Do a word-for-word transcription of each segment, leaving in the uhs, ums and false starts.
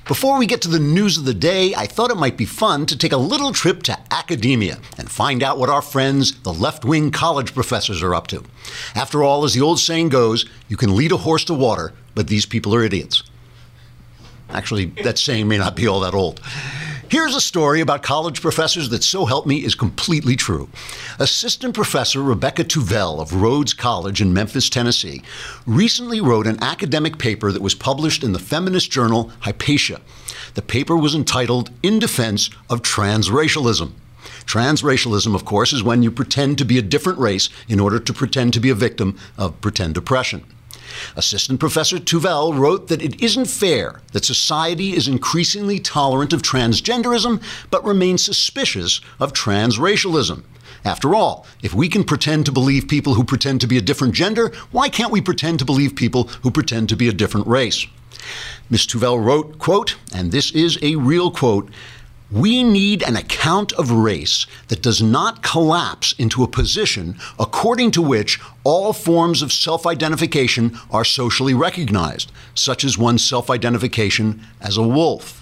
Before we get to the news of the day, I thought it might be fun to take a little trip to academia and find out what our friends, the left-wing college professors, are up to. After all, as the old saying goes, you can lead a horse to water, but these people are idiots. Actually, that saying may not be all that old. Here's a story about college professors that, so help me, is completely true. Assistant Professor Rebecca Tuvell of Rhodes College in Memphis, Tennessee, recently wrote an academic paper that was published in the feminist journal Hypatia. The paper was entitled In Defense of Transracialism. Transracialism, of course, is when you pretend to be a different race in order to pretend to be a victim of pretend oppression. Assistant Professor Tuvell wrote that it isn't fair that society is increasingly tolerant of transgenderism, but remains suspicious of transracialism. After all, if we can pretend to believe people who pretend to be a different gender, why can't we pretend to believe people who pretend to be a different race? Miz Tuvell wrote, quote, and this is a real quote, "We need an account of race that does not collapse into a position according to which all forms of self-identification are socially recognized, such as one's self-identification as a wolf."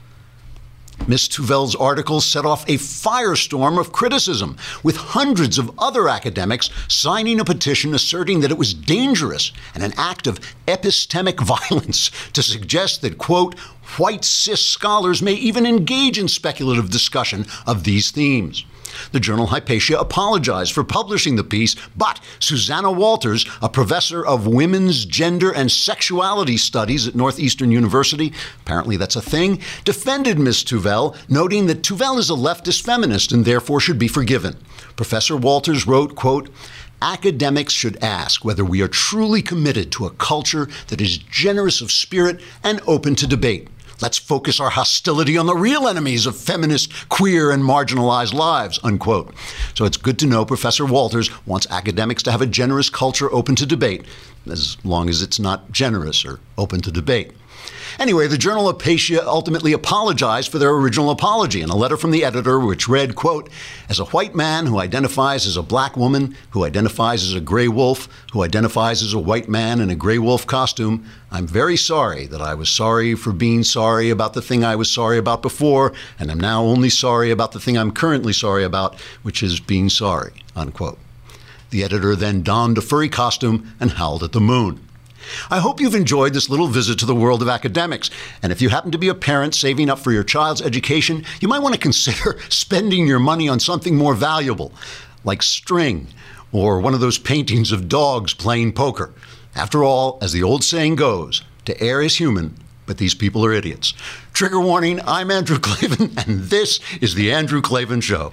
Miz Tuvell's article set off a firestorm of criticism, with hundreds of other academics signing a petition asserting that it was dangerous and an act of epistemic violence to suggest that, quote, white cis scholars may even engage in speculative discussion of these themes. The journal Hypatia apologized for publishing the piece, but Susanna Walters, a professor of women's gender and sexuality studies at Northeastern University, apparently that's a thing, defended Miz Tuvell, noting that Tuvell is a leftist feminist and therefore should be forgiven. Professor Walters wrote, quote, academics should ask whether we are truly committed to a culture that is generous of spirit and open to debate. Let's focus our hostility on the real enemies of feminist, queer, and marginalized lives, unquote. So it's good to know Professor Walters wants academics to have a generous culture open to debate, as long as it's not generous or open to debate. Anyway, the journal Hypatia ultimately apologized for their original apology in a letter from the editor, which read, quote, as a white man who identifies as a black woman, who identifies as a gray wolf, who identifies as a white man in a gray wolf costume, I'm very sorry that I was sorry for being sorry about the thing I was sorry about before, and I'm now only sorry about the thing I'm currently sorry about, which is being sorry, unquote. The editor then donned a furry costume and howled at the moon. I hope you've enjoyed this little visit to the world of academics. And if you happen to be a parent saving up for your child's education, you might want to consider spending your money on something more valuable, like string or one of those paintings of dogs playing poker. After all, as the old saying goes, to err is human, but these people are idiots. Trigger warning, I'm Andrew Klavan, and this is The Andrew Klavan Show.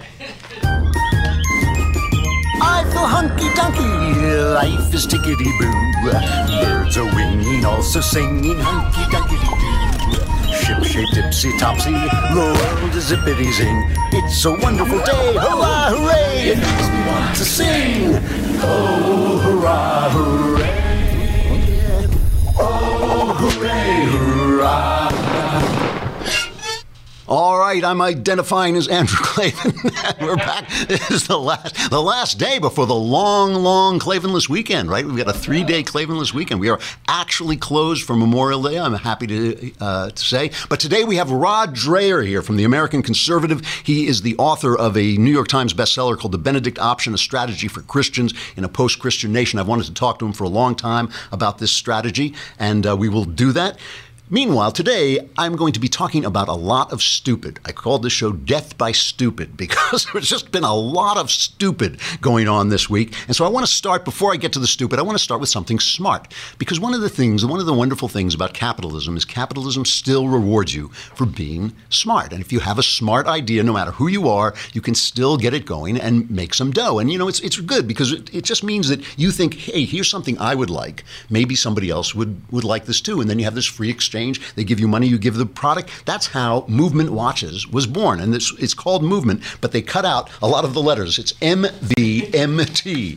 I feel hunky-dunky, life is tickety-boo. Birds are winging, also singing hunky-dunky-doo. Ship-shaped, ipsy-topsy, the world is zippity-zing. It's a wonderful day, hurrah, hooray! It makes me want to sing. Oh, hurrah, hooray! Oh, hooray, hurrah! All right, I'm identifying as Andrew Klavan. We're back. This is the last, the last day before the long, long Klavanless weekend, right? We've got a three-day Klavanless weekend. We are actually closed for Memorial Day, I'm happy to, uh, to say. But today we have Rod Dreher here from the American Conservative. He is the author of a New York Times bestseller called The Benedict Option, A Strategy for Christians in a Post-Christian Nation. I've wanted to talk to him for a long time about this strategy, and uh, we will do that. Meanwhile, today, I'm going to be talking about a lot of stupid. I called this show Death by Stupid because there's just been a lot of stupid going on this week. And so I want to start, before I get to the stupid, I want to start with something smart. Because one of the things, one of the wonderful things about capitalism is capitalism still rewards you for being smart. And if you have a smart idea, no matter who you are, you can still get it going and make some dough. And, you know, it's it's good because it, it just means that you think, hey, here's something I would like. Maybe somebody else would, would like this too. And then you have this free exchange. They give you money, you give the product. That's how Movement Watches was born. And it's, it's called Movement, but they cut out a lot of the letters. It's M V M T.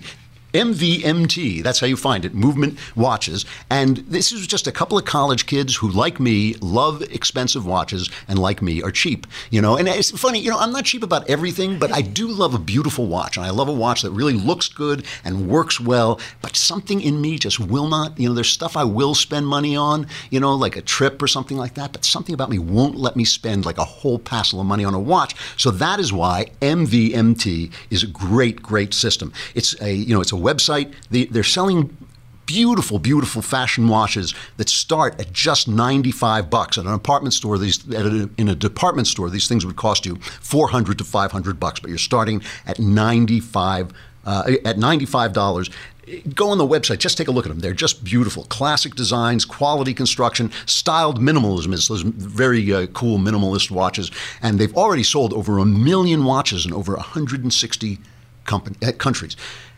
M V M T, that's how you find it, Movement Watches. And this is just a couple of college kids who, like me, love expensive watches and, like me, are cheap. You know, and it's funny, you know, I'm not cheap about everything, but I do love a beautiful watch. And I love a watch that really looks good and works well, but something in me just will not, you know, there's stuff I will spend money on, you know, like a trip or something like that, but something about me won't let me spend like a whole passel of money on a watch. So that is why M V M T is a great, great system. It's a, you know, it's a website. They, they're selling beautiful, beautiful fashion watches that start at just ninety-five bucks. At an apartment store, these at a, in a department store, these things would cost you four hundred to five hundred bucks, but you're starting at ninety-five uh, at ninety-five dollars. Go on the website, just take a look at them. They're just beautiful. Classic designs, quality construction, styled minimalism. It's those very uh, cool minimalist watches. And they've already sold over a million watches in over one hundred sixty company, uh, countries.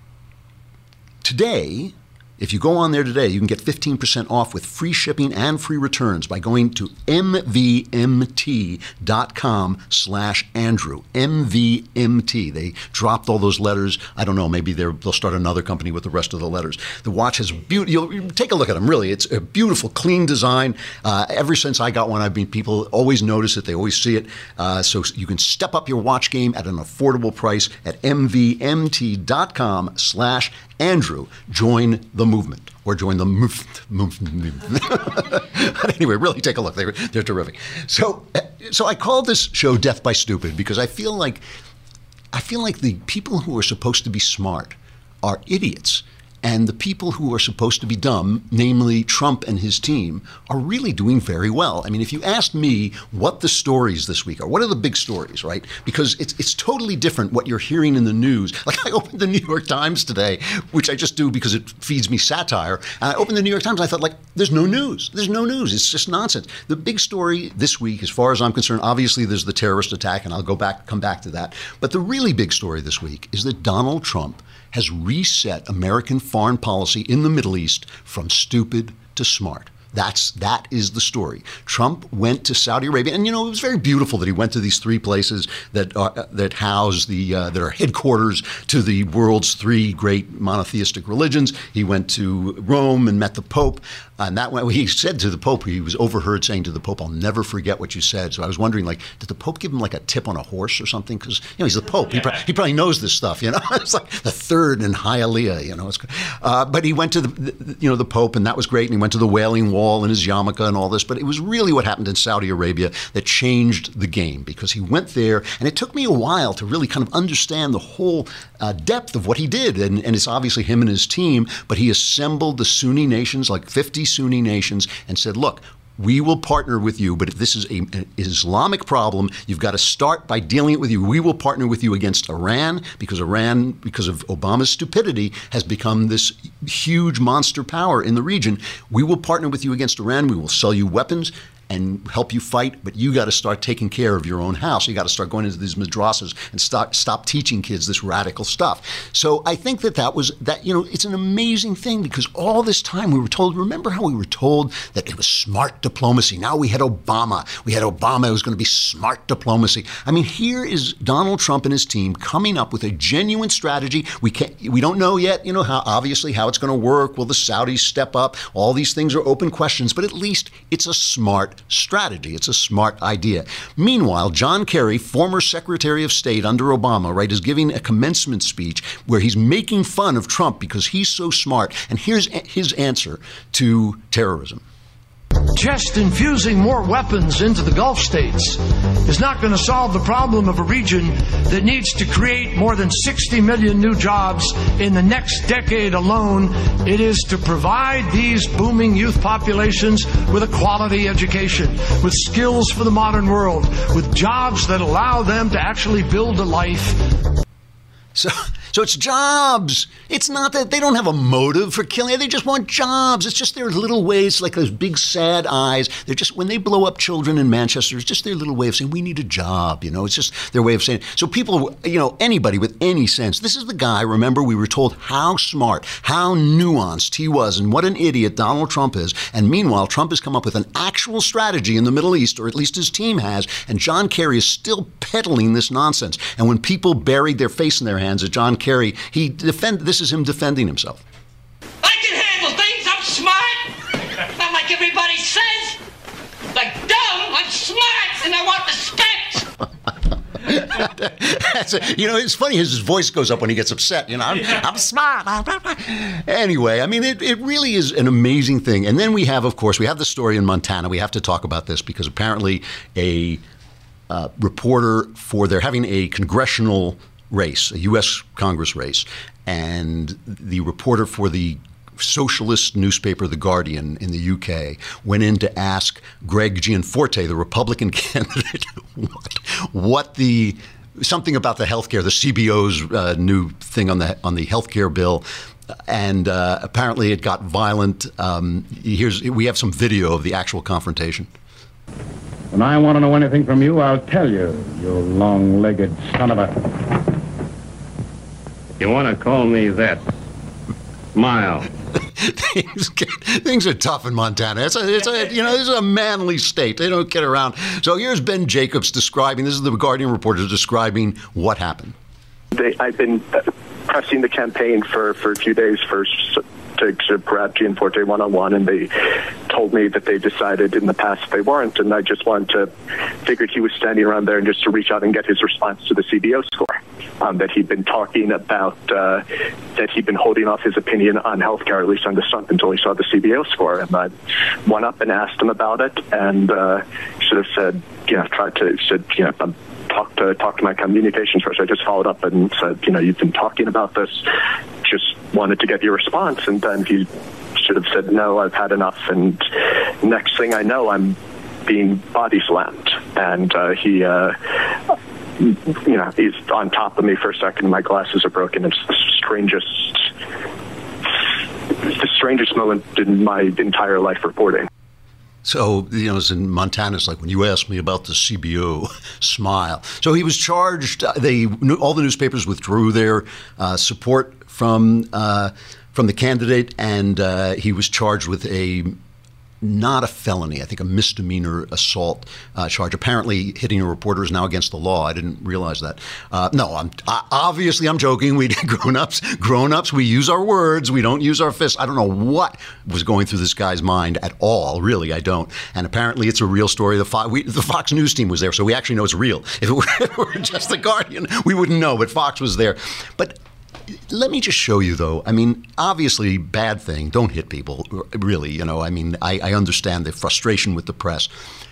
Today, if you go on there today, you can get fifteen percent off with free shipping and free returns by going to M V M T dot com slash Andrew. M V M T. They dropped all those letters. I don't know, maybe they're, they'll start another company with the rest of the letters. The watch has beauty. You'll, you take a look at them, really. It's a beautiful, clean design. Uh, ever since I got one, I've been, people always notice it. They always see it. Uh, so you can step up your watch game at an affordable price at M V M T dot com slash Andrew. Join the movement, or join the movement. movement. But anyway, really take a look. They're, they're terrific. So, so I called this show Death by Stupid because I feel like I feel like the people who are supposed to be smart are idiots. And the people who are supposed to be dumb, namely Trump and his team, are really doing very well. I mean, if you asked me what the stories this week are, what are the big stories, right? Because it's it's totally different what you're hearing in the news. Like I opened the New York Times today, which I just do because it feeds me satire. And I opened the New York Times and I thought, like, there's no news. There's no news. It's just nonsense. The big story this week, as far as I'm concerned, obviously there's the terrorist attack, and I'll go back, come back to that. But the really big story this week is that Donald Trump has reset American foreign policy in the Middle East from stupid to smart. That's, that is the story. Trump went to Saudi Arabia, and you know, it was very beautiful that he went to these three places that are, that house the, uh, that are headquarters to the world's three great monotheistic religions. He went to Rome and met the Pope. And that way, he said to the Pope, he was overheard saying to the Pope, "I'll never forget what you said." So I was wondering, like, did the Pope give him like a tip on a horse or something? Because, you know, he's the Pope. He, pro- he probably knows this stuff, you know. It's like the third in Hialeah, you know. It's, uh, but he went to the, the, you know, the Pope, and that was great. And he went to the Wailing Wall in his yarmulke and all this. But it was really what happened in Saudi Arabia that changed the game, because he went there, and it took me a while to really kind of understand the whole uh, depth of what he did. And, and it's obviously him and his team, but he assembled the Sunni nations, like fifty Sunni nations, and said, look, we will partner with you, but if this is a, an Islamic problem, you've got to start by dealing it with you. We will partner with you against Iran, because Iran, because of Obama's stupidity, has become this huge monster power in the region. We will partner with you against Iran. We will sell you weapons and help you fight, but you got to start taking care of your own house. You got to start going into these madrasas and start stop teaching kids this radical stuff. So I think that that was that. You know, it's an amazing thing, because all this time we were told. Remember how we were told that it was smart diplomacy? Now we had Obama. We had Obama. It was going to be smart diplomacy. I mean, here is Donald Trump and his team coming up with a genuine strategy. We can't. We don't know yet. You know how obviously how it's going to work. Will the Saudis step up? All these things are open questions, but at least it's a smart strategy. It's a smart idea. Meanwhile, John Kerry, former Secretary of State under Obama, right, is giving a commencement speech where he's making fun of Trump because he's so smart. And here's his answer to terrorism. Just infusing more weapons into the Gulf states is not going to solve the problem of a region that needs to create more than sixty million new jobs in the next decade alone. It is to provide these booming youth populations with a quality education, with skills for the modern world, with jobs that allow them to actually build a life. So, so it's jobs. It's not that they don't have a motive for killing. They just want jobs. It's just their little ways, like those big sad eyes. They're just, when they blow up children in Manchester, it's just their little way of saying, we need a job. You know, it's just their way of saying, so people, you know, anybody with any sense, this is the guy, remember, we were told how smart, how nuanced he was, and what an idiot Donald Trump is. And meanwhile, Trump has come up with an actual strategy in the Middle East, or at least his team has, and John Kerry is still peddling this nonsense. And when people buried their face in their hands at John Kerry, he defend. This is him defending himself. I can handle things. I'm smart. Not like everybody says. Like dumb, I'm smart, and I want respect. That's a, you know, it's funny. His voice goes up when he gets upset. You know, I'm, I'm smart. Anyway, I mean, it, it really is an amazing thing. And then we have, of course, we have the story in Montana. We have to talk about this because apparently a uh, reporter for they're having a congressional race, a U S Congress race, and the reporter for the socialist newspaper The Guardian in the U K went in to ask Greg Gianforte, the Republican candidate, what, what the something about the healthcare, the C B O's uh, new thing on the on the healthcare bill, and uh, apparently it got violent. Um, here's we have some video of the actual confrontation. When I want to know anything from you, I'll tell you, you long-legged son of a. You want to call me that? Smile. things, get, things are tough in Montana. It's a, it's a, you know, this is a manly state. They don't get around. So here's Ben Jacobs describing. This is the Guardian reporter describing what happened. They, I've been pressing the campaign for, for a few days for to, to grab Gianforte one-on-one, and they told me that they decided in the past they weren't, and I just wanted to, figured he was standing around there and just to reach out and get his response to the C B O score. Um, that he'd been talking about, uh, that he'd been holding off his opinion on healthcare, at least on the stuff, until he saw the C B O score. And I went up and asked him about it, and uh, should have said, you know, tried to, said, you know, um, talk to talk to my communications person. I just followed up and said, you know, you've been talking about this, just wanted to get your response. And then he should have said, no, I've had enough. And next thing I know, I'm being body slammed. And uh, he... Uh, you know, he's on top of me for a second. My glasses are broken. It's the strangest, the strangest moment in my entire life reporting. So, you know, it's in Montana, it's like when you asked me about the C B O, smile. So he was charged. Uh, they all the newspapers withdrew their uh, support from uh, from the candidate, and uh, he was charged with a. Not a felony, I think a misdemeanor assault uh, charge. Apparently, hitting a reporter is now against the law. I didn't realize that. Uh, no, I'm I, obviously I'm joking. We grown-ups, grown-ups, we use our words. We don't use our fists. I don't know what was going through this guy's mind at all. Really, I don't. And apparently, it's a real story. The, Fo- we, the Fox News team was there, so we actually know it's real. If it were, if it were just The Guardian, we wouldn't know. But Fox was there. But. Let me just show you, though. I mean, obviously, bad thing. Don't hit people, really. You know, I mean, I, I understand the frustration with the press.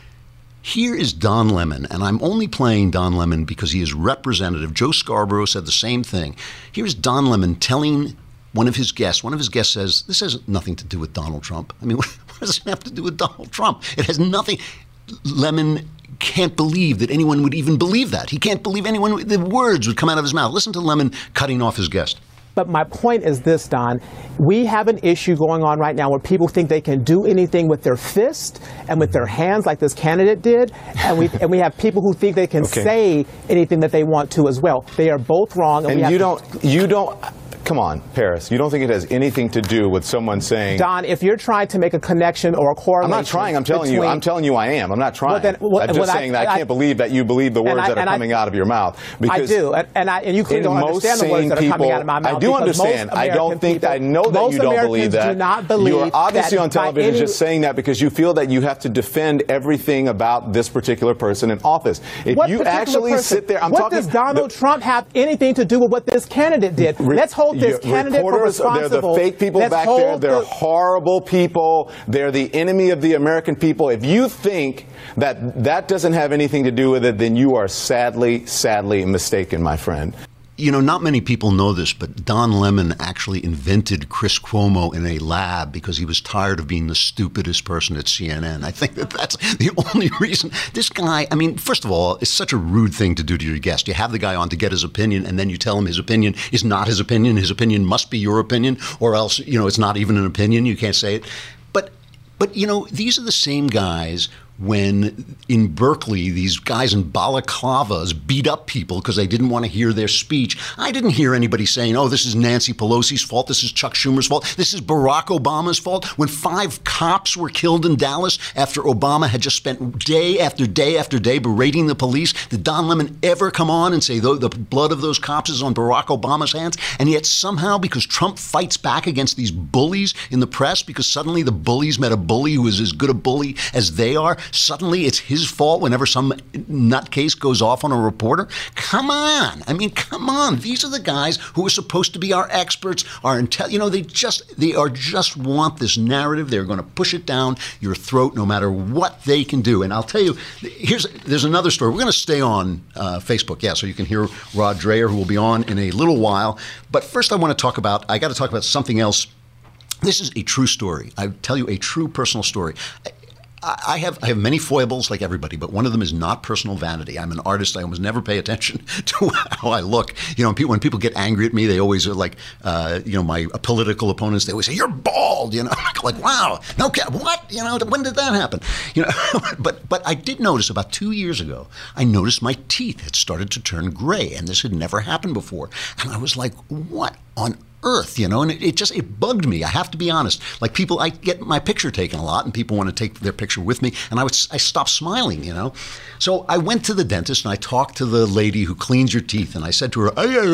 Here is Don Lemon, and I'm only playing Don Lemon because he is representative. Joe Scarborough said the same thing. Here's Don Lemon telling one of his guests. One of his guests says, this has nothing to do with Donald Trump. I mean, what, what does it have to do with Donald Trump? It has nothing. Lemon can't believe that anyone would even believe that. He can't believe anyone, the words would come out of his mouth. Listen to Lemon cutting off his guest. But my point is this, Don. We have an issue going on right now where people think they can do anything with their fist and with their hands like this candidate did. And we and we have people who think they can okay. say anything that they want to as well. They are both wrong. And, and we you don't, you don't, come on, Paris. You don't think it has anything to do with someone saying... Don, if you're trying to make a connection or a correlation... I'm not trying. I'm telling between, you. I'm telling you I am. I'm not trying. Well, then, well, I'm just well, saying I, that I, I can't believe that you believe the words I, that are coming I, out of your mouth. I do. And, and, I, and you clearly don't understand the words that are people, coming out of my mouth. I do understand. I don't think people, that I know that you don't Americans believe that. Do not believe you are obviously on television any, just saying that because you feel that you have to defend everything about this particular person in office. If you actually person? sit there... I'm what talking, does Donald the, Trump have anything to do with what this candidate did? Re, Let's hold this candidate for responsible. Fake people Let's back there, they're the, horrible people. They're the enemy of the American people. If you think that that doesn't have anything to do with it, then you are sadly, sadly mistaken, my friend. You know, not many people know this, but Don Lemon actually invented Chris Cuomo in a lab because he was tired of being the stupidest person at C N N. I think that that's the only reason. This guy, I mean, first of all, it's such a rude thing to do to your guest. You have the guy on to get his opinion, and then you tell him his opinion is not his opinion. His opinion must be your opinion, or else, you know, it's not even an opinion. You can't say it. But, but you know, these are the same guys when in Berkeley these guys in balaclavas beat up people because they didn't want to hear their speech. I didn't hear anybody saying, oh, this is Nancy Pelosi's fault, this is Chuck Schumer's fault, this is Barack Obama's fault. When five cops were killed in Dallas after Obama had just spent day after day after day berating the police, did Don Lemon ever come on and say the, the blood of those cops is on Barack Obama's hands? And yet somehow, because Trump fights back against these bullies in the press, because suddenly the bullies met a bully who is as good a bully as they are, suddenly it's his fault whenever some nutcase goes off on a reporter? Come on. I mean, come on. These are the guys who are supposed to be our experts, our intel. You know, they just, they are just want this narrative. They're going to push it down your throat no matter what they can do. And I'll tell you, here's, there's another story. We're going to stay on uh, Facebook. Yeah, so you can hear Rod Dreher, who will be on in a little while. But first I want to talk about, I got to talk about something else. This is a true story. I tell you a true personal story. I have I have many foibles like everybody, but one of them is not personal vanity. I'm an artist. I almost never pay attention to how I look. You know, when people get angry at me, they always are like, uh, you know, my political opponents, they always say, you're bald, you know, like, wow, no, what? You know, when did that happen? You know, but but I did notice about two years ago, I noticed my teeth had started to turn gray, and this had never happened before. And I was like, what on earth, you know, and it, it just, it bugged me. I have to be honest. Like people, I get my picture taken a lot and people want to take their picture with me and I would, I stopped smiling, you know. So I went to the dentist and I talked to the lady who cleans your teeth and I said to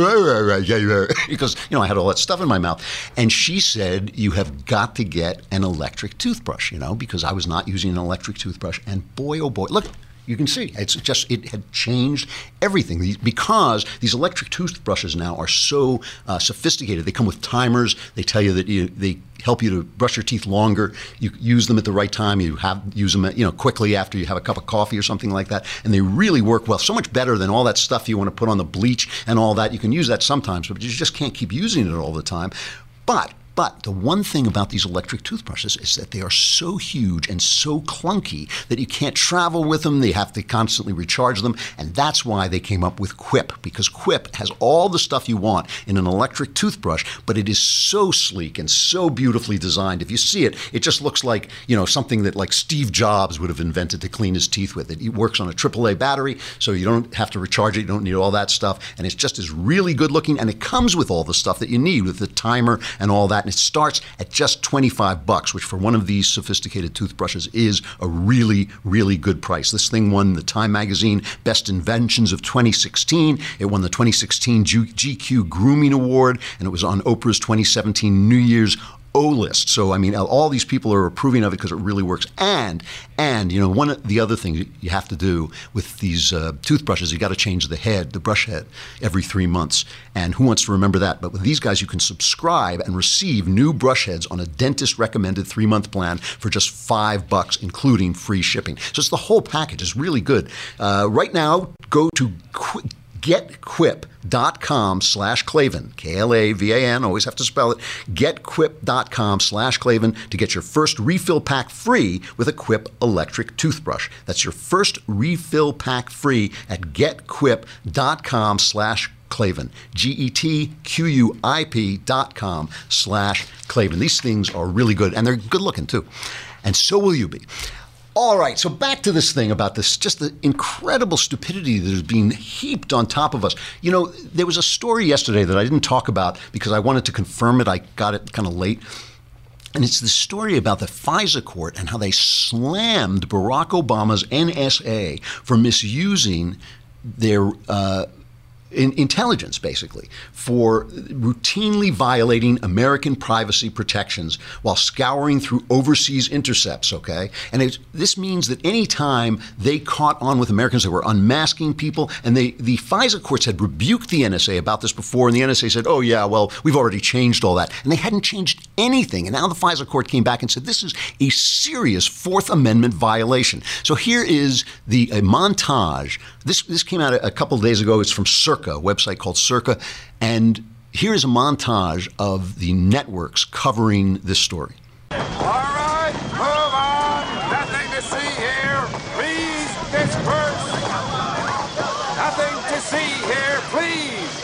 her, because, you know, I had all that stuff in my mouth. And she said, you have got to get an electric toothbrush, you know, because I was not using an electric toothbrush. And boy, oh boy, look, you can see it's just, it had changed everything because these electric toothbrushes now are so uh, sophisticated. They come with timers. They tell you that you, they help you to brush your teeth longer. You use them at the right time. You have use them, you know, quickly after you have a cup of coffee or something like that. And they really work well, so much better than all that stuff you want to put on the bleach and all that. You can use that sometimes, but you just can't keep using it all the time. But But the one thing about these electric toothbrushes is that they are so huge and so clunky that you can't travel with them. They have to constantly recharge them. And that's why they came up with Quip, because Quip has all the stuff you want in an electric toothbrush, but it is so sleek and so beautifully designed. If you see it, it just looks like, you know, something that like Steve Jobs would have invented to clean his teeth with. It, it works on a triple A battery, so you don't have to recharge it. You don't need all that stuff. And it's just as really good looking. And it comes with all the stuff that you need with the timer and all that. And it starts at just twenty-five bucks, which for one of these sophisticated toothbrushes is a really, really good price. This thing won the Time Magazine Best Inventions of twenty sixteen. It won the twenty sixteen G Q Grooming Award, and it was on Oprah's twenty seventeen New Year's O-list. So, I mean, all these people are approving of it because it really works. And, and you know, one of the other things you have to do with these uh, toothbrushes, you got to change the head, the brush head, every three months. And who wants to remember that? But with these guys, you can subscribe and receive new brush heads on a dentist-recommended three-month plan for just five bucks, including free shipping. So it's the whole package. It's really good. Uh, right now, go to Qu- getquip.com slash Klavan, K L A V A N, always have to spell it, getquip.com slash Klavan to get your first refill pack free with a Quip electric toothbrush. That's your first refill pack free at getquip.com slash Klavan, G E T Q U I P dot com slash Klavan. These things are really good, and they're good looking too. And so will you be. All right, so back to this thing about this, just the incredible stupidity that is being heaped on top of us. You know, there was a story yesterday that I didn't talk about because I wanted to confirm it. I got it kind of late. And it's the story about the FISA court and how they slammed Barack Obama's N S A for misusing their uh, in intelligence, basically, for routinely violating American privacy protections while scouring through overseas intercepts, okay? And it, this means that any time they caught on with Americans that were unmasking people, and they, the FISA courts had rebuked the N S A about this before, and the N S A said, oh, yeah, well, we've already changed all that. And they hadn't changed anything. And now the FISA court came back and said, this is a serious Fourth Amendment violation. So here is the a montage. This, this came out a, a couple of days ago. It's from Circa, a website called Circa, and here is a montage of the networks covering this story. All right, move on. Nothing to see here. Please disperse. Nothing to see here, please.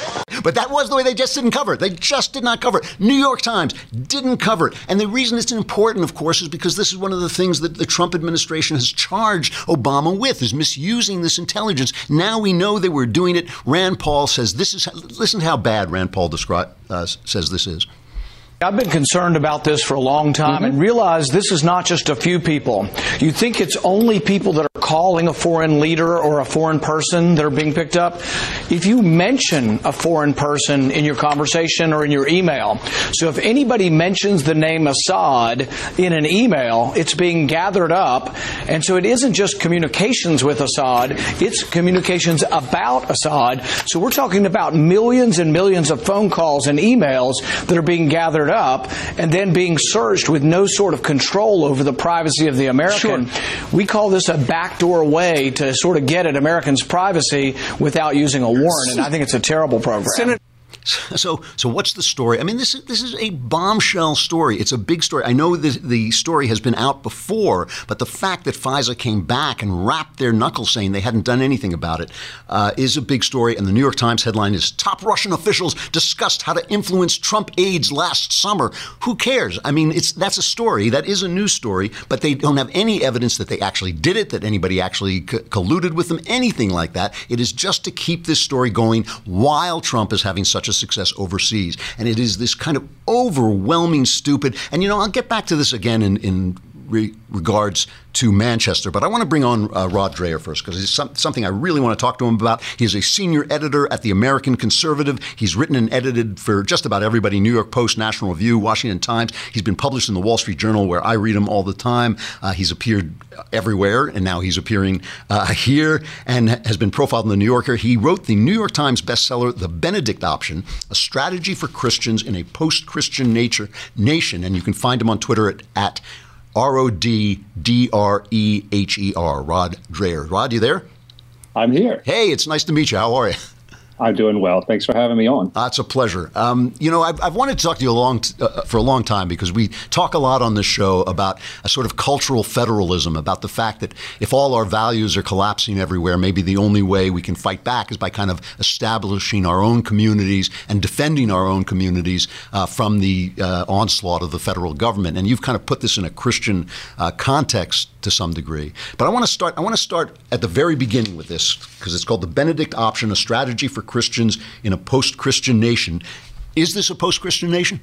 But that was the way. They just didn't cover it. They just did not cover it. New York Times didn't cover it. And the reason it's important, of course, is because this is one of the things that the Trump administration has charged Obama with, is misusing this intelligence. Now we know they were doing it. Rand Paul says this is, listen to how bad Rand Paul describe, uh, says this is. I've been concerned about this for a long time mm-hmm. and realize this is not just a few people. You think it's only people that are calling a foreign leader or a foreign person that are being picked up. If you mention a foreign person in your conversation or in your email, so if anybody mentions the name Assad in an email, it's being gathered up. And so it isn't just communications with Assad, it's communications about Assad. So we're talking about millions and millions of phone calls and emails that are being gathered up and then being searched with no sort of control over the privacy of the American. Sure. We call this a backdoor way to sort of get at Americans' privacy without using a warrant, and I think it's a terrible program. Senate So, so what's the story? I mean, this is this is a bombshell story. It's a big story. I know the the story has been out before, but the fact that FISA came back and rapped their knuckles saying they hadn't done anything about it uh, is a big story. And the New York Times headline is "Top Russian Officials Discussed How to Influence Trump Aides Last Summer." Who cares? I mean, it's that's a story. That is a news story, but they don't have any evidence that they actually did it, that anybody actually co- colluded with them, anything like that. It is just to keep this story going while Trump is having such a success overseas. And it is this kind of overwhelming stupid. And, you know, I'll get back to this again in, in re- regards to Manchester, but I want to bring on uh, Rod Dreher first, because it's some, something I really want to talk to him about. He's a senior editor at the American Conservative. He's written and edited for just about everybody: New York Post, National Review, Washington Times. He's been published in the Wall Street Journal, where I read him all the time. Uh, he's appeared everywhere, and now he's appearing uh, here, and has been profiled in the New Yorker. He wrote the New York Times bestseller, The Benedict Option, a strategy for Christians in a post-Christian nature, nation. And you can find him on Twitter at, at R O D D R E H E R, Rod Dreher. Rod, you there? I'm here. Hey, it's nice to meet you. How are you? I'm doing well. Thanks for having me on. Uh, it's a pleasure. Um, you know, I've, I've wanted to talk to you a long t- uh, for a long time, because we talk a lot on this show about a sort of cultural federalism, about the fact that if all our values are collapsing everywhere, maybe the only way we can fight back is by kind of establishing our own communities and defending our own communities uh, from the uh, onslaught of the federal government. And you've kind of put this in a Christian uh, context to some degree. But I want to start I want to start at the very beginning with this, because it's called The Benedict Option, a strategy for Christians in a post-Christian nation. Is this a post-Christian nation?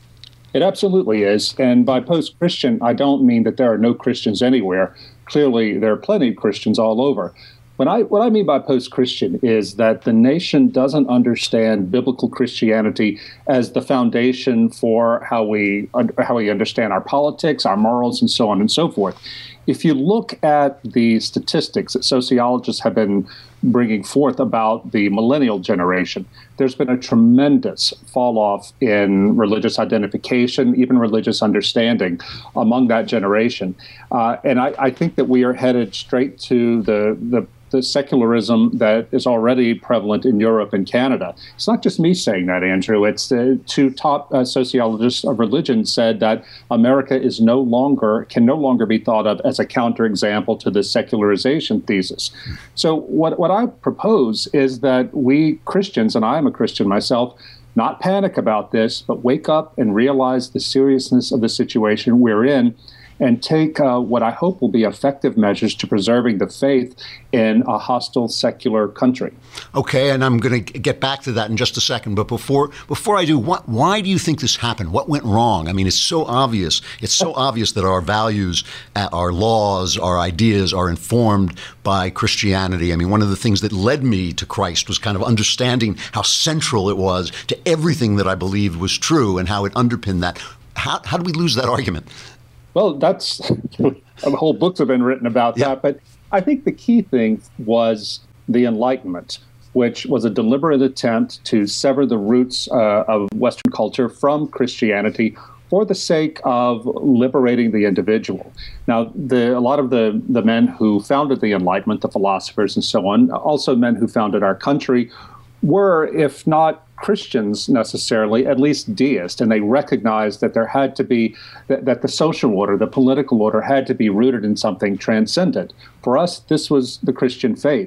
It absolutely is. And by post-Christian, I don't mean that there are no Christians anywhere. Clearly, there are plenty of Christians all over. When I, what I mean by post-Christian is that the nation doesn't understand biblical Christianity as the foundation for how we how we understand our politics, our morals, and so on and so forth. If you look at the statistics that sociologists have been bringing forth about the millennial generation, there's been a tremendous fall off in religious identification, even religious understanding among that generation. Uh, and I, I think that we are headed straight to the, the the secularism that is already prevalent in Europe and Canada. It's not just me saying that, Andrew. It's the two top uh, sociologists of religion said that America is no longer, can no longer be thought of as a counterexample to the secularization thesis. So what, what I propose is that we Christians, and I am a Christian myself, not panic about this, but wake up and realize the seriousness of the situation we're in, and take uh, what I hope will be effective measures to preserving the faith in a hostile secular country. Okay, and I'm going to get back to that in just a second. But before before I do, what, why do you think this happened? What went wrong? I mean, it's so obvious. It's so obvious that our values, our laws, our ideas are informed by Christianity. I mean, one of the things that led me to Christ was kind of understanding how central it was to everything that I believed was true and how it underpinned that. How, how do we lose that argument? Well, that's whole books have been written about yeah. that. But I think the key thing was the Enlightenment, which was a deliberate attempt to sever the roots uh, of Western culture from Christianity for the sake of liberating the individual. Now, the, a lot of the, the men who founded the Enlightenment, the philosophers and so on, also men who founded our country, were, if not Christians necessarily, at least deists, and they recognized that there had to be, that, that the social order, the political order had to be rooted in something transcendent. For us, this was the Christian faith.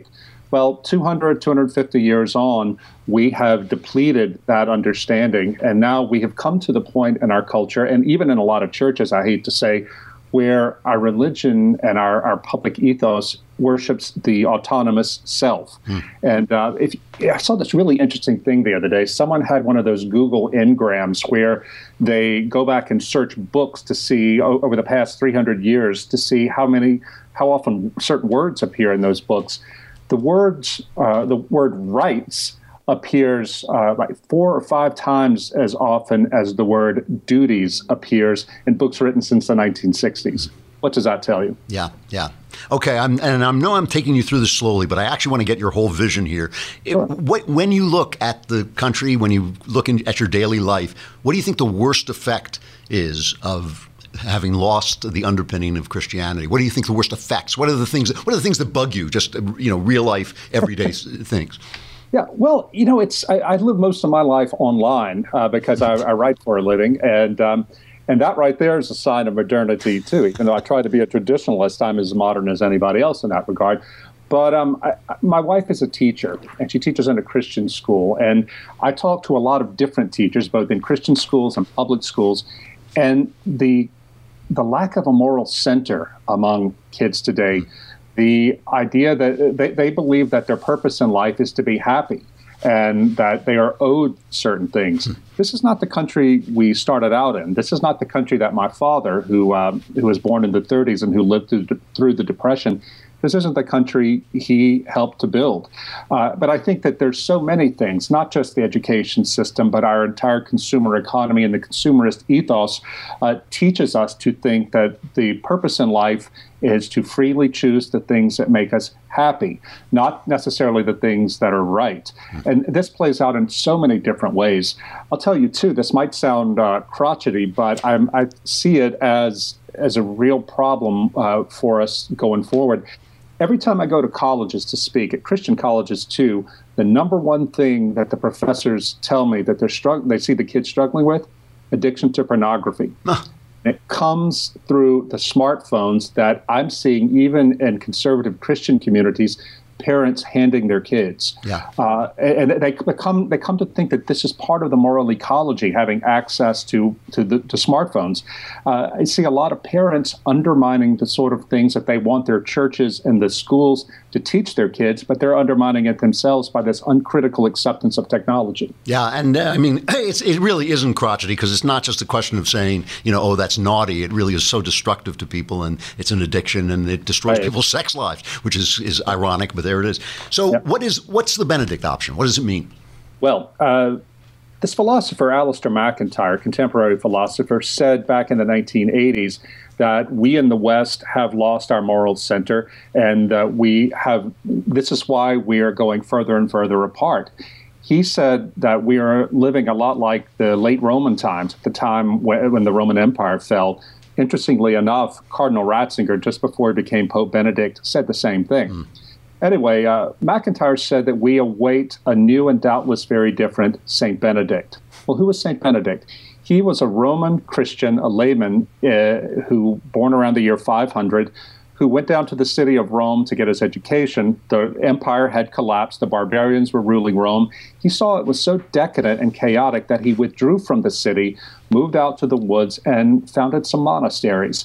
Well, two hundred, two hundred fifty years on, we have depleted that understanding. And now we have come to the point in our culture, and even in a lot of churches, I hate to say, where our religion and our, our public ethos worships the autonomous self. Mm. And uh, if I saw this really interesting thing the other day. Someone had one of those Google Ngrams where they go back and search books to see o- over the past three hundred years to see how many, how often certain words appear in those books. The words, uh, the word rights appears uh, like four or five times as often as the word duties appears in books written since the nineteen sixties. What does that tell you? Yeah, yeah. Okay, I'm, and I know I'm taking you through this slowly, but I actually want to get your whole vision here. Sure. It, what, when you look at the country, when you look in, at your daily life, what do you think the worst effect is of having lost the underpinning of Christianity? What do you think the worst effects? What are the things? What are the things that bug you? Just you know, real life, everyday things. Yeah, well, you know, it's I, I live most of my life online uh, because I, I write for a living, and um, and that right there is a sign of modernity too. Even though I try to be a traditionalist, I'm as modern as anybody else in that regard. But um, I, my wife is a teacher, and she teaches in a Christian school, and I talk to a lot of different teachers, both in Christian schools and public schools, and the the lack of a moral center among kids today. The idea that they, they believe that their purpose in life is to be happy and that they are owed certain things. Hmm. This is not the country we started out in. This is not the country that my father, who um, who was born in the thirties and who lived through, through the Depression, this isn't the country he helped to build. Uh, but I think that there's so many things, not just the education system, but our entire consumer economy and the consumerist ethos uh, teaches us to think that the purpose in life is to freely choose the things that make us happy, not necessarily the things that are right. And this plays out in so many different ways. I'll tell you, too, this might sound uh, crotchety, but I'm, I see it as, as a real problem uh, for us going forward. Every time I go to colleges to speak, at Christian colleges too, the number one thing that the professors tell me that they're struggling, they see the kids struggling with, addiction to pornography. It comes through the smartphones that I'm seeing even in conservative Christian communities, parents handing their kids. Yeah. Uh, and they come they come to think that this is part of the moral ecology, having access to to, the, to smartphones. Uh, I see a lot of parents undermining the sort of things that they want their churches and the schools to teach their kids, but they're undermining it themselves by this uncritical acceptance of technology. Yeah, and uh, I mean, it's, it really isn't crotchety because it's not just a question of saying, you know, oh, that's naughty. It really is so destructive to people, and it's an addiction, and it destroys right. people's sex lives, which is, is ironic, but there it is. So yeah. what is what's the Benedict option? What does it mean? Well, uh, this philosopher, Alasdair MacIntyre, contemporary philosopher, said back in the nineteen eighties that we in the West have lost our moral center, and uh, we have. This is why we are going further and further apart. He said that we are living a lot like the late Roman times, at the time when, when the Roman Empire fell. Interestingly enough, Cardinal Ratzinger, just before he became Pope Benedict, said the same thing. Mm. Anyway, uh, MacIntyre said that we await a new and doubtless very different Saint Benedict. Well, who was Saint Benedict? He was a Roman Christian, a layman, uh, who, born around the year five hundred, who went down to the city of Rome to get his education. The empire had collapsed. The barbarians were ruling Rome. He saw it was so decadent and chaotic that he withdrew from the city, moved out to the woods, and founded some monasteries.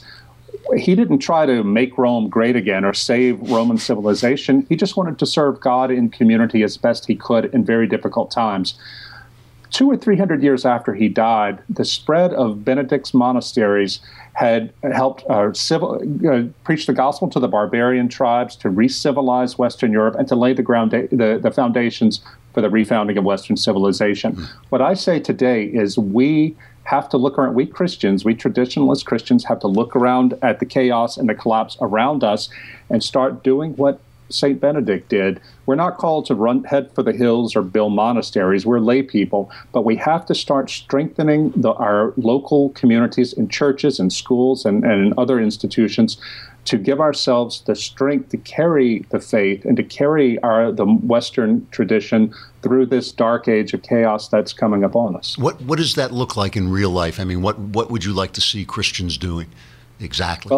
He didn't try to make Rome great again or save Roman civilization. He just wanted to serve God in community as best he could in very difficult times. Two or three hundred years after he died, the spread of Benedict's monasteries had helped uh, civil, uh, preach the gospel to the barbarian tribes, to re-civilize Western Europe, and to lay the ground, the, the foundations for the refounding of Western civilization. Mm. What I say today is we have to look around, we Christians, we traditionalist Christians have to look around at the chaos and the collapse around us and start doing what Saint Benedict did. We're not called to run head for the hills or build monasteries. We're lay people, but we have to start strengthening the, our local communities in churches and schools and, and in other institutions to give ourselves the strength to carry the faith and to carry our the Western tradition through this dark age of chaos that's coming upon us. What what does that look like in real life? I mean, what what would you like to see Christians doing exactly? Well,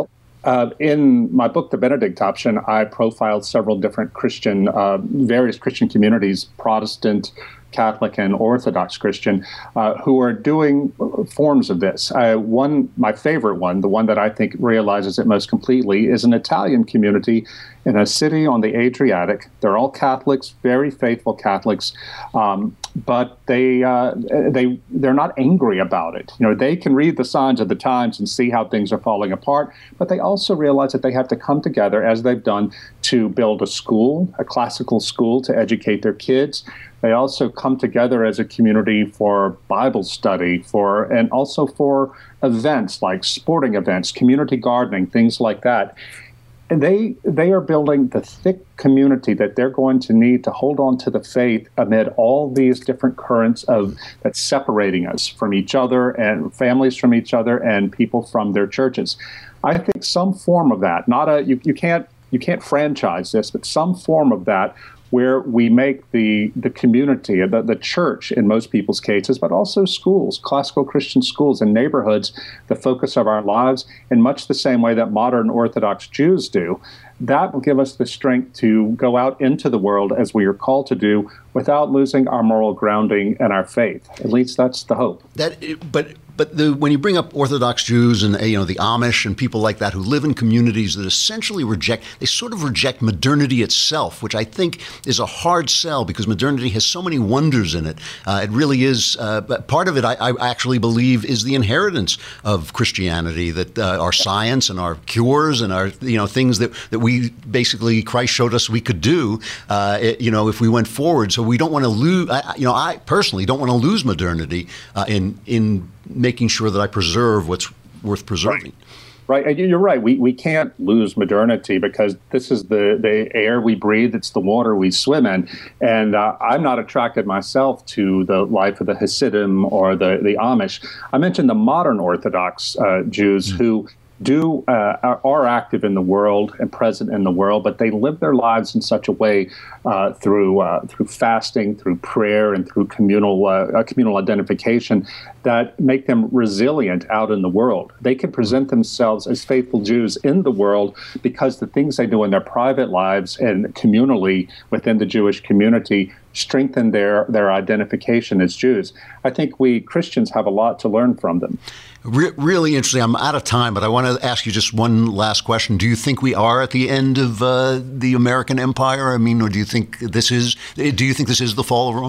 Uh, in my book, The Benedict Option, I profiled several different Christian, uh, various Christian communities, Protestant, Catholic, and Orthodox Christian, uh, who are doing forms of this. Uh, one, my favorite one, the one that I think realizes it most completely, is an Italian community in a city on the Adriatic. They're all Catholics, very faithful Catholics, um, but they uh, they they're not angry about it. You know, they can read the signs of the times and see how things are falling apart, but they also realize that they have to come together, as they've done, to build a school, a classical school, to educate their kids. They also come together as a community for Bible study, for and also for events like sporting events, community gardening, things like that. And they they are building the thick community that they're going to need to hold on to the faith amid all these different currents of that's separating us from each other and families from each other and people from their churches. I think some form of that, not a you, you can't you can't franchise this, but some form of that, where we make the the community, the, the church in most people's cases, but also schools, classical Christian schools and neighborhoods, the focus of our lives in much the same way that modern Orthodox Jews do. That will give us the strength to go out into the world as we are called to do without losing our moral grounding and our faith. At least that's the hope. That, but but the, when you bring up Orthodox Jews and you know the Amish and people like that who live in communities that essentially reject, they sort of reject modernity itself, which I think is a hard sell because modernity has so many wonders in it. Uh, it really is. Uh, but part of it, I, I actually believe, is the inheritance of Christianity, that uh, our science and our cures and our you know things that that we basically Christ showed us we could do. Uh, it, you know, if we went forward. So we don't want to lose. I, you know, I personally don't want to lose modernity uh, in in. making sure that I preserve what's worth preserving. Right. right. You're right. We we can't lose modernity because this is the, the air we breathe. It's the water we swim in. And uh, I'm not attracted myself to the life of the Hasidim or the, the Amish. I mentioned the modern Orthodox uh, Jews mm. who do uh, are, are active in the world and present in the world, but they live their lives in such a way uh, through uh, through fasting, through prayer, and through communal uh, communal identification that make them resilient out in the world. They can present themselves as faithful Jews in the world because the things they do in their private lives and communally within the Jewish community strengthen their, their identification as Jews. I think we Christians have a lot to learn from them. Re- really interesting. I'm out of time, but I want to ask you just one last question. Do you think we are at the end of uh, the American empire? I mean, or do you think this is, do you think this is the fall of Rome?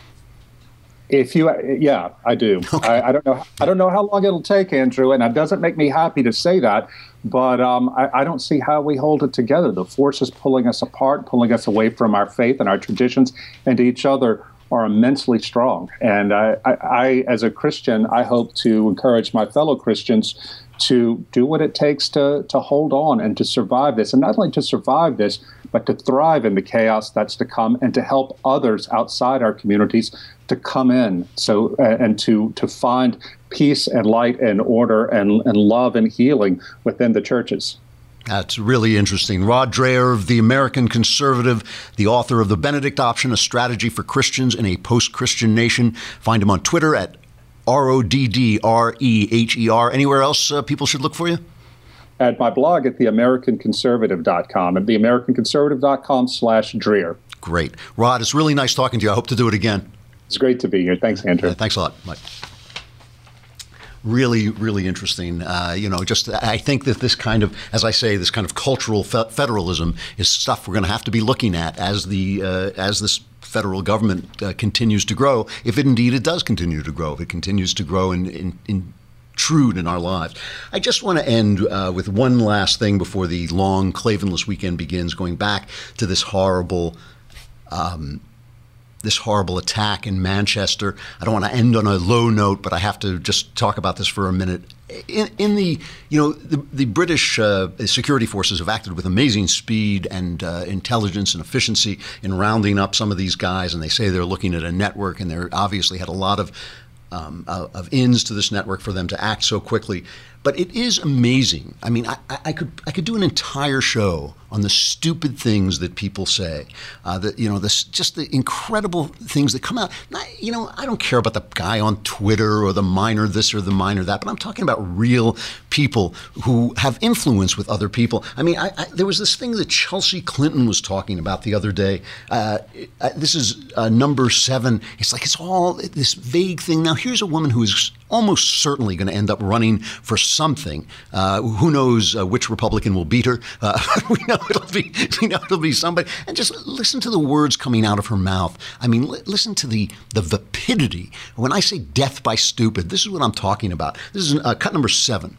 If you, yeah, I do. Okay. I, I don't know. I don't know how long it'll take, Andrew, and it doesn't make me happy to say that. But um, I, I don't see how we hold it together. The forces pulling us apart, pulling us away from our faith and our traditions and each other are immensely strong. And I, I, I, as a Christian, I hope to encourage my fellow Christians to do what it takes to to hold on and to survive this, and not only to survive this, but to thrive in the chaos that's to come, and to help others outside our communities to come in. So uh, and to to find peace and light and order and, and love and healing within the churches. That's really interesting. Rod Dreher of The American Conservative, the author of The Benedict Option, A Strategy for Christians in a Post-Christian Nation. Find him on Twitter at R O D D R E H E R. Anywhere else uh, people should look for you? At my blog at the american conservative dot com, at the american conservative dot com slash Dreher. Great. Rod, it's really nice talking to you. I hope to do it again. It's great to be here. Thanks, Andrew. Uh, thanks a lot. Bye. Really, really interesting. Uh, you know, just I think that this kind of, as I say, this kind of cultural fe- federalism is stuff we're going to have to be looking at as the uh, as this federal government uh, continues to grow. If it indeed it does continue to grow, if it continues to grow and in, in, intrude in our lives. I just want to end uh, with one last thing before the long Klavanless weekend begins. Going back to this horrible. Um, this horrible attack in Manchester. I don't want to end on a low note, but I have to just talk about this for a minute. In, in the, you know, the, the British uh, security forces have acted with amazing speed and uh, intelligence and efficiency in rounding up some of these guys, and they say they're looking at a network, and they're obviously had a lot of um, uh, of ins to this network for them to act so quickly. But it is amazing. I mean, I, I could I could do an entire show on the stupid things that people say, uh, that you know, this just the incredible things that come out. Not, you know, I don't care about the guy on Twitter or the minor this or the minor that, but I'm talking about real people who have influence with other people. I mean, I, I, there was this thing that Chelsea Clinton was talking about the other day. Uh, this is uh, number seven. It's like it's all this vague thing. Now, here's a woman who is almost certainly going to end up running for something. Uh, who knows uh, which Republican will beat her? Uh, we know it'll be we know it'll be somebody. And just listen to the words coming out of her mouth. I mean, li- listen to the the vapidity. When I say death by stupid, this is what I'm talking about. This is uh, cut number seven.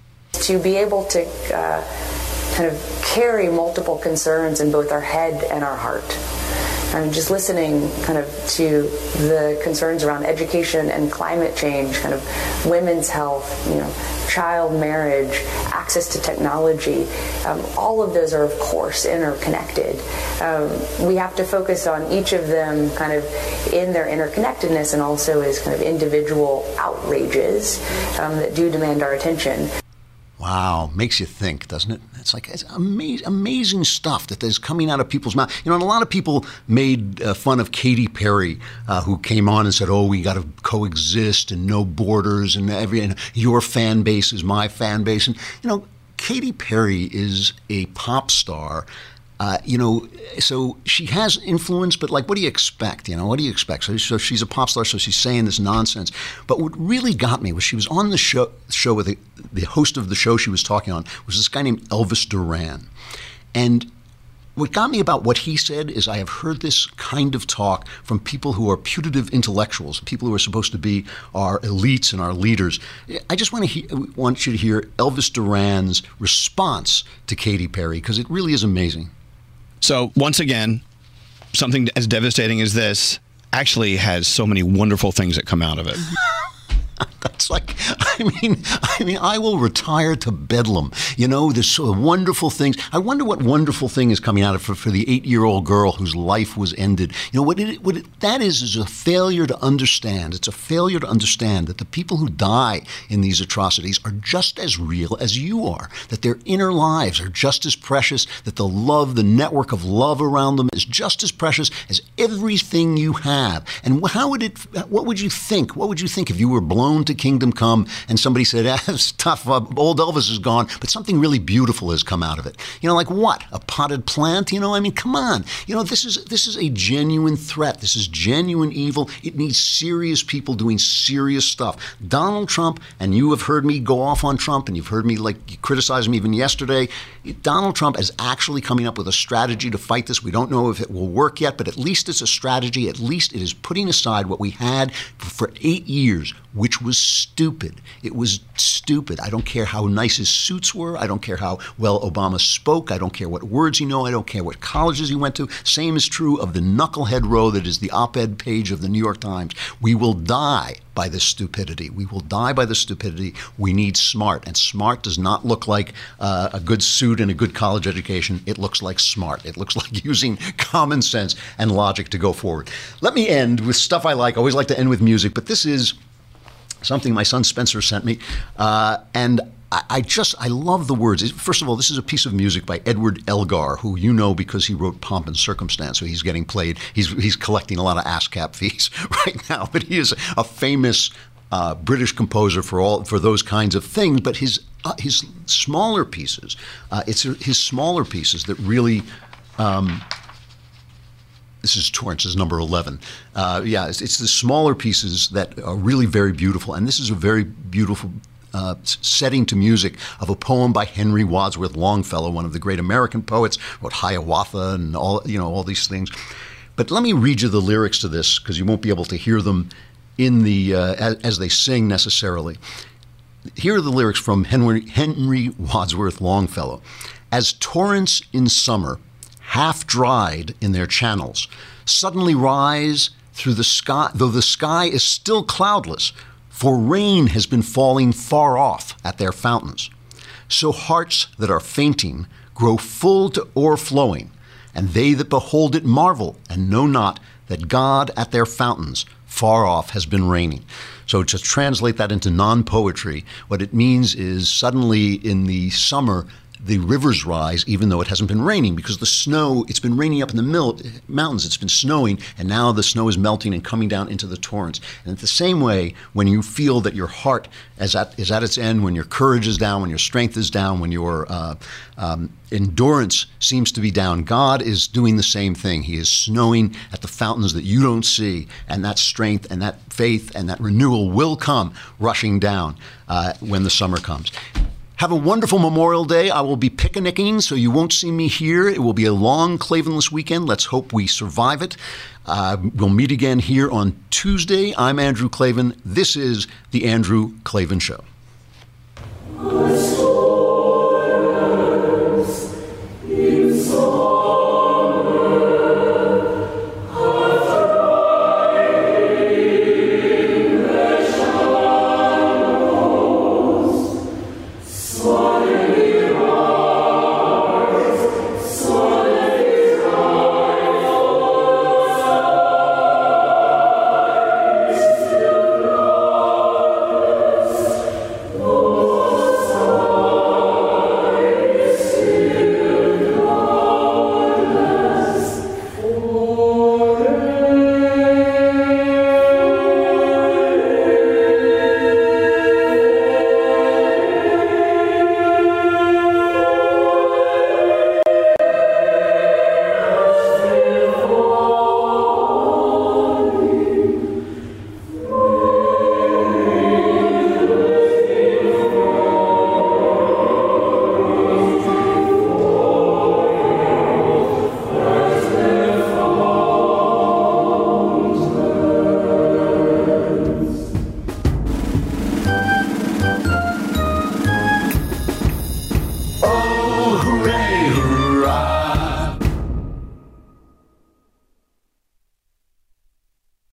To be able to uh, kind of carry multiple concerns in both our head and our heart. And just listening kind of to the concerns around education and climate change, kind of women's health, you know, child marriage, access to technology, um, all of those are, of course, interconnected. Um, we have to focus on each of them kind of in their interconnectedness and also as kind of individual outrages um, that do demand our attention. Wow, makes you think, doesn't it? It's like it's amazing, amazing stuff that is coming out of people's mouths. You know, and a lot of people made uh, fun of Katy Perry, uh, who came on and said, "Oh, we got to coexist and no borders, and every and your fan base is my fan base." And you know, Katy Perry is a pop star. Uh, you know, so she has influence, but like, what do you expect? You know, what do you expect? So, so she's a pop star, so she's saying this nonsense. But what really got me was she was on the show, show with the, the host of the show she was talking on was this guy named Elvis Duran. And what got me about what he said is I have heard this kind of talk from people who are putative intellectuals, people who are supposed to be our elites and our leaders. I just want to he- want you to hear Elvis Duran's response to Katy Perry, because it really is amazing. So once again, something as devastating as this actually has so many wonderful things that come out of it. That's like, I mean, I mean, I will retire to Bedlam. You know, there's so wonderful things. I wonder what wonderful thing is coming out of for, for the eight-year-old girl whose life was ended. You know, what it, what it, that is is a failure to understand. It's a failure to understand that the people who die in these atrocities are just as real as you are, that their inner lives are just as precious, that the love, the network of love around them is just as precious as everything you have. And how would it, what would you think? What would you think if you were blown to Kingdom Come and somebody said, ah, it's tough, uh, old Elvis is gone, but something really beautiful has come out of it? You know, like what? A potted plant? You know, I mean, come on. You know, this is this is a genuine threat. This is genuine evil. It needs serious people doing serious stuff. Donald Trump, and you have heard me go off on Trump, and you've heard me like criticize him even yesterday. Donald Trump is actually coming up with a strategy to fight this. We don't know if it will work yet, but at least it's a strategy. At least it is putting aside what we had for eight years, which was stupid. It was stupid. I don't care how nice his suits were. I don't care how well Obama spoke. I don't care what words he know. I don't care what colleges he went to. Same is true of the knucklehead row that is the op-ed page of the New York Times. We will die by this stupidity. We will die by this stupidity. We need smart. And smart does not look like uh, a good suit and a good college education. It looks like smart. It looks like using common sense and logic to go forward. Let me end with stuff I like. I always like to end with music, but this is something my son Spencer sent me. Uh, and I, I just, I love the words. First of all, this is a piece of music by Edward Elgar, who you know because he wrote Pomp and Circumstance, so he's getting played. He's, he's collecting a lot of ASCAP fees right now, but he is a famous uh, British composer for all for those kinds of things. But his uh, his smaller pieces, uh, it's his smaller pieces that really. Um, This is Torrance's number eleven. Uh, yeah, it's, it's the smaller pieces that are really very beautiful. And this is a very beautiful uh, setting to music of a poem by Henry Wadsworth Longfellow, one of the great American poets, wrote Hiawatha and all, you know, all these things. But let me read you the lyrics to this, because you won't be able to hear them in the uh, as, as they sing necessarily. Here are the lyrics from Henry, Henry Wadsworth Longfellow. As torrents in summer, half dried in their channels, suddenly rise through the sky, though the sky is still cloudless, for rain has been falling far off at their fountains. So hearts that are fainting grow full to o'erflowing, and they that behold it marvel, and know not that God at their fountains far off has been raining. So to translate that into non-poetry, what it means is suddenly in the summer, the rivers rise even though it hasn't been raining, because the snow, it's been raining up in the mil- mountains, it's been snowing, and now the snow is melting and coming down into the torrents. And in the same way, when you feel that your heart is at, is at its end, when your courage is down, when your strength is down, when your uh, um, endurance seems to be down, God is doing the same thing. He is snowing at the fountains that you don't see, and that strength and that faith and that renewal will come rushing down uh, when the summer comes. Have a wonderful Memorial Day. I will be picnicking, so you won't see me here. It will be a long Klavanless weekend. Let's hope we survive it. Uh, we'll meet again here on Tuesday. I'm Andrew Klavan. This is The Andrew Klavan Show.